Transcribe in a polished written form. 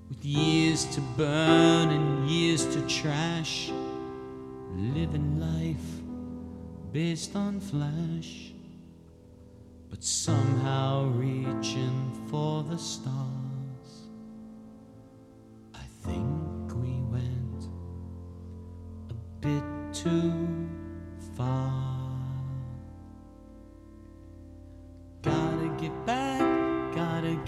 with years to burn and years to trash, living life based on flash, but somehow reaching for the stars. I think we went a bit too